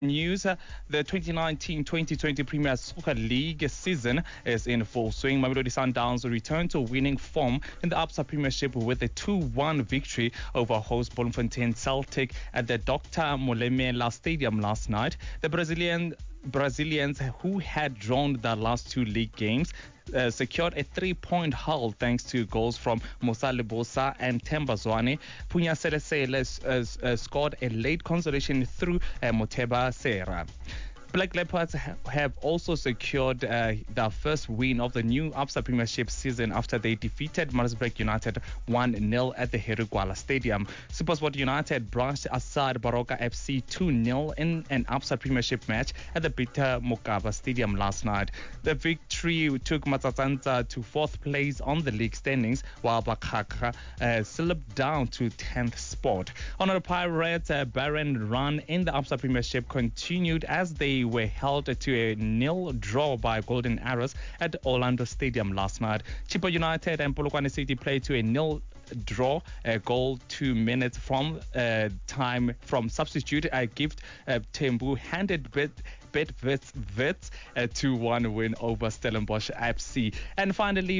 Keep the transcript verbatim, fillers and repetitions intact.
News, uh, the twenty nineteen twenty twenty Premier Soccer League season is in full swing. Mamelodi Sundowns return to winning form in the Absa Premiership with a two one victory over host Bloemfontein Celtic at the Doctor Molemela Stadium last night. The Brazilian Brazilians, who had drawn the last two league games, uh, secured a three-point haul thanks to goals from Musa Lebosa and Themba Zwane. Punya Selesele uh, uh, scored a late consolation through uh, Moteba Serra. Black Leopards ha- have also secured uh, their first win of the new Absa Premiership season after they defeated Maritzburg United one nil at the Herugwala Stadium. SuperSport United brushed aside Baroka F C two nil in an Absa Premiership match at the Peter Mokaba Stadium last night. The victory took Matsatsantsa to fourth place on the league standings, while Bakaka uh, slipped down to tenth spot. On the Pirates' uh, barren run in the Absa Premiership continued as they were held to a nil draw by Golden Arrows at Orlando Stadium last night. Chippa United and Polokwane City played to a nil draw, a goal two minutes from uh, time from substitute. A gift uh, Tembu handed bit Bet Wits Wits a two one win over Stellenbosch F C. And finally,